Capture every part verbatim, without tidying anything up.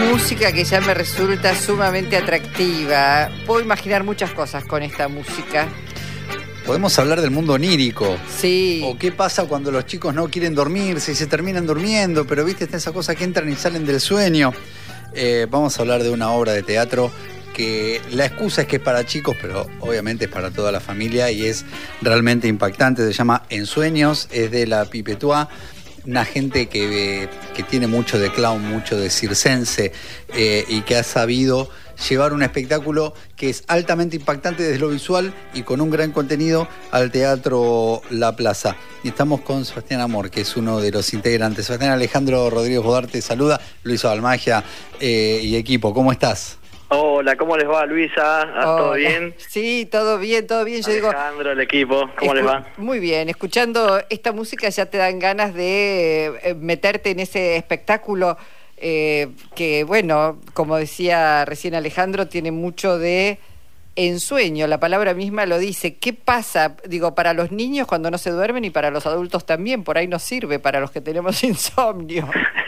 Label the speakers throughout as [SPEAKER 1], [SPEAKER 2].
[SPEAKER 1] música que ya me resulta sumamente atractiva. Puedo imaginar muchas cosas con esta música.
[SPEAKER 2] Podemos hablar del mundo onírico.
[SPEAKER 1] Sí.
[SPEAKER 2] O qué pasa cuando los chicos no quieren dormirse y se terminan durmiendo, pero viste, está esa cosa que entran y salen del sueño. Eh, vamos a hablar de una obra de teatro que la excusa es que es para chicos, pero obviamente es para toda la familia y es realmente impactante. Se llama Ensueños, es de la Pipetois. Una gente que, que tiene mucho de clown, mucho de circense eh, y que ha sabido llevar un espectáculo que es altamente impactante desde lo visual y con un gran contenido al Teatro La Plaza. Y estamos con Sebastián Amor, que es uno de los integrantes. Sebastián Alejandro Rodríguez Bodarte saluda, Luis Almagia eh, y equipo. ¿Cómo estás?
[SPEAKER 3] Hola, ¿cómo les va, Luisa? ¿Todo bien?
[SPEAKER 1] Sí, todo bien, todo bien. Yo
[SPEAKER 3] Alejandro, digo, el equipo, ¿cómo les va?
[SPEAKER 1] Muy bien, escuchando esta música ya te dan ganas de meterte en ese espectáculo eh, que, bueno, como decía recién Alejandro, tiene mucho de ensueño. La palabra misma lo dice. ¿Qué pasa, digo, para los niños cuando no se duermen y para los adultos también? Por ahí nos sirve para los que tenemos insomnio.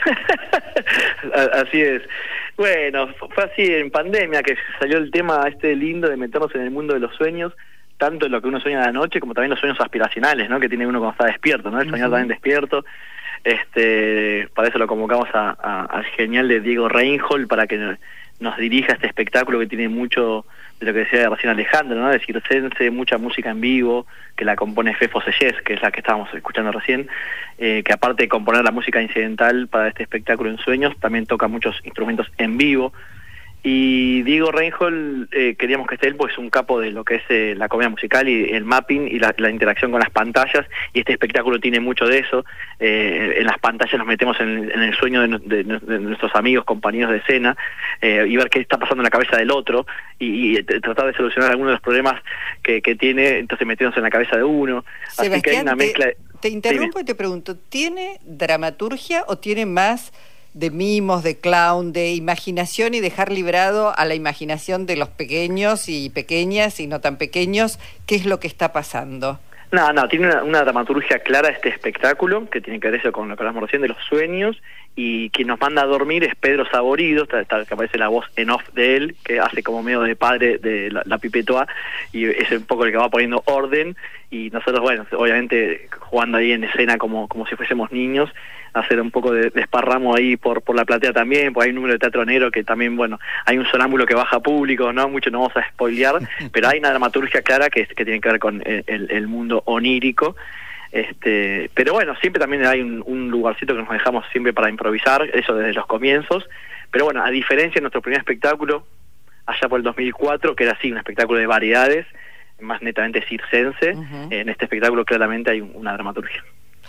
[SPEAKER 3] Así es. Bueno, fue así en pandemia que salió el tema este lindo de meternos en el mundo de los sueños, tanto en lo que uno sueña de la noche como también los sueños aspiracionales, ¿no? Que tiene uno cuando está despierto, ¿no? El soñar uh-huh. también despierto. Este, para eso lo convocamos a, a, al genial de Diego Reinhold para que nos dirija este espectáculo que tiene mucho de lo que decía recién Alejandro, ¿no? De circense, mucha música en vivo, que la compone Fefo Sellés, que es la que estábamos escuchando recién, eh, que aparte de componer la música incidental para este espectáculo en sueños, también toca muchos instrumentos en vivo. Y Diego Reinhold, eh, queríamos que esté él, pues es un capo de lo que es eh, la comedia musical y el mapping y la, la interacción con las pantallas, y este espectáculo tiene mucho de eso. Eh, en las pantallas nos metemos en, en el sueño de, de, de nuestros amigos, compañeros de escena, eh, y ver qué está pasando en la cabeza del otro, y, y tratar de solucionar algunos de los problemas que, que tiene, entonces meternos en la cabeza de uno.
[SPEAKER 1] Sebastián,
[SPEAKER 3] así que hay una mezcla...
[SPEAKER 1] Te, te interrumpo Dime. Y te pregunto, ¿tiene dramaturgia o tiene más de mimos, de clown, de imaginación y dejar librado a la imaginación de los pequeños y pequeñas y no tan pequeños qué es lo que está pasando?
[SPEAKER 3] No, no, tiene una, una dramaturgia clara este espectáculo, que tiene que ver eso con lo que hablamos recién de los sueños, y quien nos manda a dormir es Pedro Saborido, está, está, que aparece la voz en off de él, que hace como medio de padre de la, la Pipetois, y es un poco el que va poniendo orden, y nosotros, bueno, obviamente jugando ahí en escena como, como si fuésemos niños, hacer un poco de desparramo ahí por por la platea también, porque hay un número de teatro negro que también, bueno, hay un sonámbulo que baja público, no mucho no vamos a spoilear, pero hay una dramaturgia clara que, que tiene que ver con el, el, el mundo onírico. Este, pero bueno, siempre también hay un, un lugarcito que nos dejamos siempre para improvisar, eso desde los comienzos. Pero bueno, a diferencia de nuestro primer espectáculo, allá por el dos mil cuatro, que era así, un espectáculo de variedades, más netamente circense, uh-huh. en este espectáculo claramente hay una dramaturgia.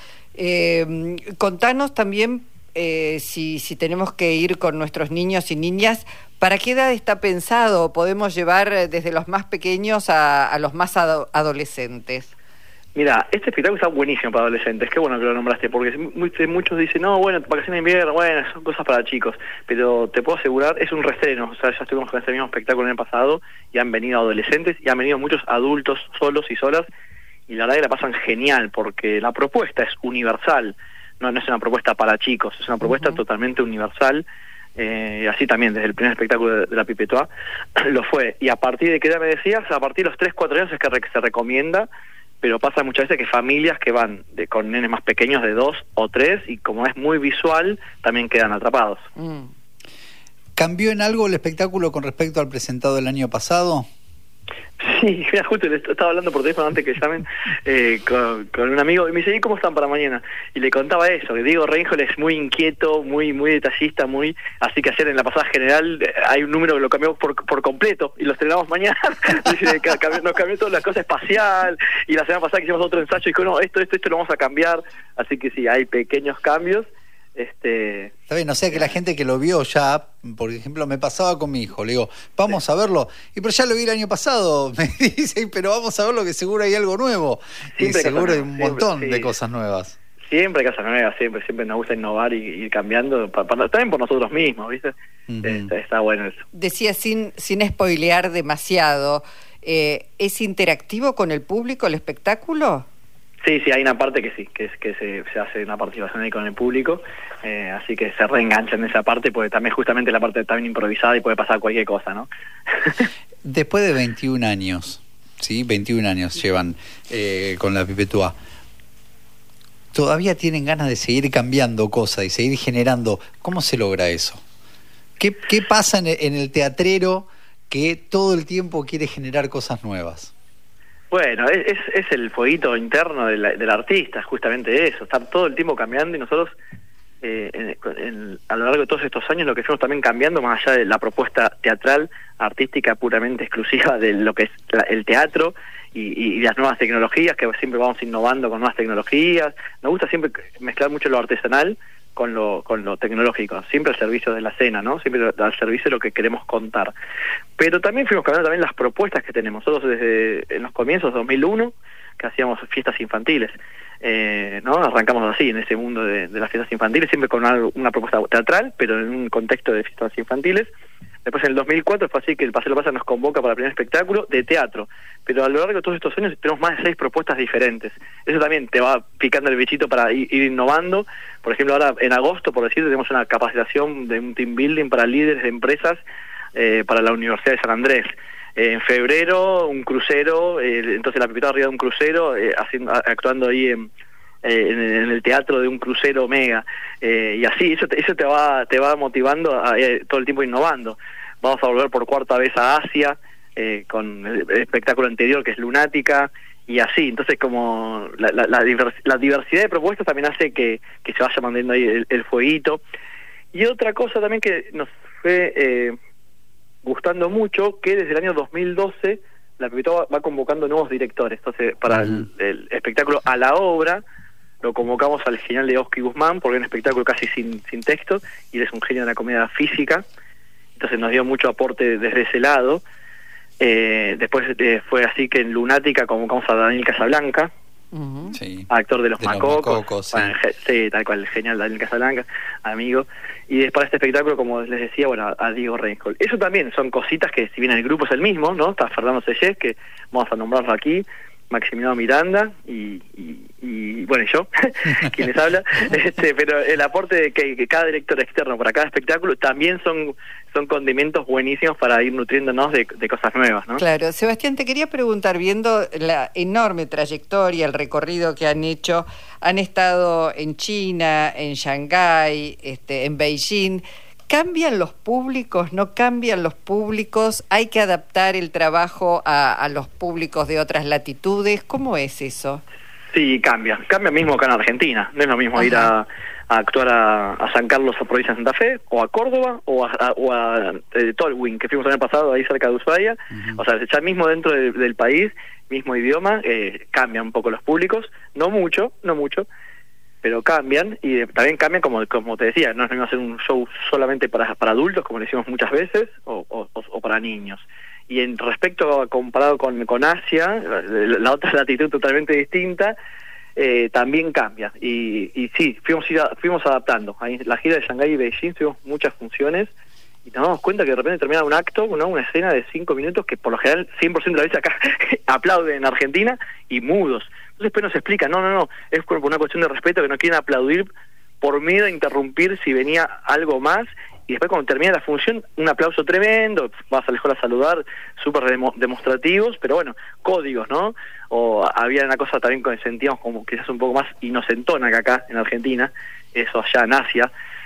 [SPEAKER 1] Eh, contanos también eh, si, si tenemos que ir con nuestros niños y niñas, ¿para qué edad está pensado? ¿Podemos llevar desde los más pequeños a, a los más ado- adolescentes?
[SPEAKER 3] Mira, este espectáculo está buenísimo para adolescentes, qué bueno que lo nombraste, porque muchos dicen, no, bueno, vacaciones de invierno, bueno, son cosas para chicos, pero te puedo asegurar, es un reestreno, o sea, ya estuvimos con este mismo espectáculo en el pasado, y han venido adolescentes, y han venido muchos adultos solos y solas, y la verdad que la pasan genial, porque la propuesta es universal, no, no es una propuesta para chicos, es una propuesta uh-huh. totalmente universal, eh, así también, desde el primer espectáculo de, de la Pipetois, lo fue, y a partir de que ya me decías, a partir de los tres, cuatro años es que re, se recomienda, pero pasa muchas veces que familias que van de, con nenes más pequeños de dos o tres, y como es muy visual, también quedan atrapados.
[SPEAKER 2] Mm. ¿Cambió en algo el espectáculo con respecto al presentado el año pasado?
[SPEAKER 3] Sí, mira, justo le estaba hablando por teléfono antes que llamen eh, con, con un amigo, y me dice, ¿y cómo están para mañana? Y le contaba eso, que Diego Reinhold es muy inquieto, muy muy detallista, muy así que ayer en la pasada general eh, hay un número que lo cambiamos por, por completo, y lo estrenamos mañana. Dice, nos cambió toda la cosa espacial, y la semana pasada que hicimos otro ensayo, y dijo, no, esto, esto, esto lo vamos a cambiar, así que sí, hay pequeños cambios. Este,
[SPEAKER 2] Está bien, o sea que la gente que lo vio ya, por ejemplo, me pasaba con mi hijo, le digo, vamos sí. a verlo, y pero ya lo vi el año pasado, me dice, pero vamos a verlo que seguro hay algo nuevo, siempre y seguro hay un siempre, montón sí. de cosas nuevas.
[SPEAKER 3] Siempre hay cosas nuevas, siempre, siempre nos gusta innovar y ir cambiando, para, para, también por nosotros mismos, ¿viste? Uh-huh. Está, está bueno eso.
[SPEAKER 1] Decía, sin, sin spoilear demasiado, eh, ¿es interactivo con el público el espectáculo?
[SPEAKER 3] Sí, sí, hay una parte que sí, que es que se, se hace una participación ahí con el público, eh, así que se reengancha en esa parte, porque también justamente la parte también improvisada y puede pasar cualquier cosa, ¿no?
[SPEAKER 2] Después de veintiún años, ¿sí? veintiún años llevan eh, con la Pipetúa. ¿Todavía tienen ganas de seguir cambiando cosas y seguir generando? ¿Cómo se logra eso? ¿Qué, qué pasa en el, en el teatrero que todo el tiempo quiere generar cosas nuevas?
[SPEAKER 3] Bueno, es, es el fueguito interno del, del artista, justamente eso, estar todo el tiempo cambiando y nosotros eh, en, en, a lo largo de todos estos años lo que fuimos también cambiando, más allá de la propuesta teatral, artística puramente exclusiva de lo que es la, el teatro y, y las nuevas tecnologías, que siempre vamos innovando con nuevas tecnologías. Nos gusta siempre mezclar mucho lo artesanal con lo con lo tecnológico, siempre al servicio de la escena, ¿no? Siempre al servicio de lo que queremos contar. Pero también fuimos cambiando también las propuestas que tenemos. Nosotros desde en los comienzos de dos mil uno, que hacíamos fiestas infantiles, eh, ¿no? Arrancamos así, en ese mundo de, de las fiestas infantiles, siempre con una, una propuesta teatral, pero en un contexto de fiestas infantiles. Después en el dos mil cuatro fue así que el Paseo Pasa nos convoca para el primer espectáculo de teatro, pero a lo largo de todos estos años tenemos más de seis propuestas diferentes. Eso también te va picando el bichito para ir, ir innovando. Por ejemplo, ahora en agosto, por decir, tenemos una capacitación de un team building para líderes de empresas eh, para la Universidad de San Andrés. Eh, en febrero, un crucero, eh, entonces la Pipetúa arriba de un crucero, eh, haciendo, actuando ahí en... Eh, en, en el teatro de un crucero mega, eh, y así eso te, eso te va te va motivando a, eh, todo el tiempo innovando. Vamos a volver por cuarta vez a Asia eh, con el, el espectáculo anterior que es Lunática, y así. Entonces como la, la, la, divers, la diversidad de propuestas también hace que, que se vaya manteniendo ahí el, el fueguito. Y otra cosa también que nos fue eh, gustando mucho, que desde el año dos mil doce la Pipetúa va, va convocando nuevos directores. Entonces para uh-huh. el, el espectáculo A la Obra lo convocamos al genial de Oski Guzmán, porque es un espectáculo casi sin, sin texto, y él es un genio de la comedia física, entonces nos dio mucho aporte desde ese lado. Eh, después eh, fue así que en Lunática convocamos a Daniel Casablanca, uh-huh. sí. actor de Los de Macocos, los Macocos sí. Bueno, sí, tal cual, el genial Daniel Casablanca, amigo. Y después para este espectáculo, como les decía, bueno, a, a Diego Reinhold. Eso también son cositas que, si bien el grupo es el mismo, ¿no? Está Fernando Sellés, que vamos a nombrarlo aquí, Maximiliano Miranda y, y, y bueno, y yo, quien les habla, este, pero el aporte de que, que cada director externo para cada espectáculo también son, son condimentos buenísimos para ir nutriéndonos de, de cosas nuevas, ¿no?
[SPEAKER 1] Claro, Sebastián, te quería preguntar, viendo la enorme trayectoria, el recorrido que han hecho, han estado en China, en Shanghái, este, en Beijing. ¿Cambian los públicos? ¿No cambian los públicos? ¿Hay que adaptar el trabajo a, a los públicos de otras latitudes? ¿Cómo es eso?
[SPEAKER 3] Sí, cambia. Cambia mismo acá en Argentina. No es lo mismo Ajá. ir a, a actuar a, a San Carlos o provincia de Santa Fe, o a Córdoba, o a, a, o a eh, Tolwyn, que fuimos el año pasado ahí cerca de Ushuaia. Uh-huh. O sea, ya mismo dentro de, del país, mismo idioma, eh, cambian un poco los públicos. No mucho, no mucho, pero cambian, y eh, también cambian, como como te decía, no es lo mismo hacer un show solamente para para adultos, como le decimos muchas veces, o, o, o para niños. Y en respecto, comparado con, con Asia, la, la otra latitud totalmente distinta, eh, también cambia. Y, y sí, fuimos fuimos adaptando. Ahí, la gira de Shanghái y Beijing tuvimos muchas funciones, y nos damos cuenta que de repente termina un acto, ¿no? Una escena de cinco minutos, que por lo general cien por ciento de la veces acá aplauden en Argentina, y mudos. Entonces después nos explican, no, no, no, es por una cuestión de respeto, que no quieren aplaudir por miedo a interrumpir si venía algo más, y después cuando termina la función, un aplauso tremendo, vas a lejos a saludar, súper demo, demostrativos, pero bueno, códigos, ¿no? O había una cosa también que sentíamos como quizás un poco más inocentona que acá en Argentina, eso allá en Asia,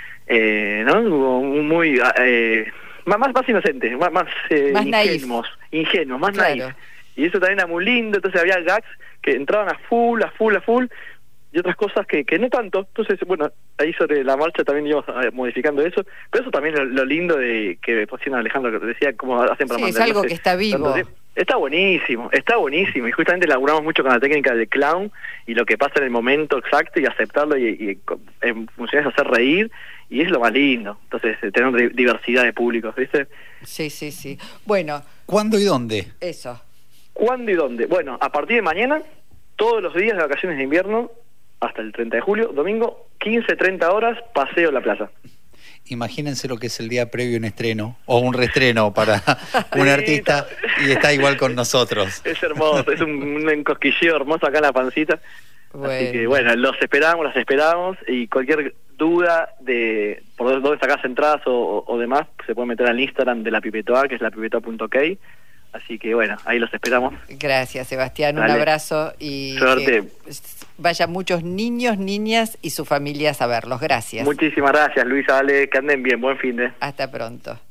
[SPEAKER 3] eh, ¿no? Muy... Eh, más, más inocentes, más, más, eh, más ingenuos, ingenuos, más claro. naif. Y eso también era muy lindo, entonces había gags que entraban a full, a full, a full, y otras cosas que, que no tanto. Entonces, bueno, ahí sobre la marcha también íbamos modificando eso, pero eso también es lo, lo lindo de que por Alejandro que te decía, cómo hacen para
[SPEAKER 1] sí, es algo que está vivo.
[SPEAKER 3] Está buenísimo, está buenísimo, y justamente laburamos mucho con la técnica del clown y lo que pasa en el momento exacto, y aceptarlo, y, y en funciones de hacer reír, y es lo más lindo. Entonces, tener diversidad de públicos, ¿viste?
[SPEAKER 1] Sí, sí, sí. Bueno.
[SPEAKER 2] ¿Cuándo y dónde?
[SPEAKER 1] Eso.
[SPEAKER 3] ¿Cuándo y dónde? Bueno, a partir de mañana, todos los días de vacaciones de invierno, hasta el treinta de julio, domingo, quince, treinta horas, paseo a la plaza.
[SPEAKER 2] Imagínense lo que es el día previo a un estreno, o un reestreno para un sí, artista, y está igual con nosotros.
[SPEAKER 3] Es hermoso, es un, un encosquilleo hermoso acá en la pancita.
[SPEAKER 1] Bueno.
[SPEAKER 3] Así que bueno, los esperamos, las esperamos, y cualquier duda de por dónde sacás entradas o, o demás, se puede meter al Instagram de la Pipetoa, que es la pipetoa punto ok. Así que bueno, ahí los esperamos.
[SPEAKER 1] Gracias, Sebastián,
[SPEAKER 3] Dale.
[SPEAKER 1] Un abrazo y
[SPEAKER 3] Suerte.
[SPEAKER 1] que vayan muchos niños, niñas y sus familias a verlos. Gracias.
[SPEAKER 3] Muchísimas gracias, Luisa, dale, que anden bien, buen fin de.
[SPEAKER 1] Hasta pronto.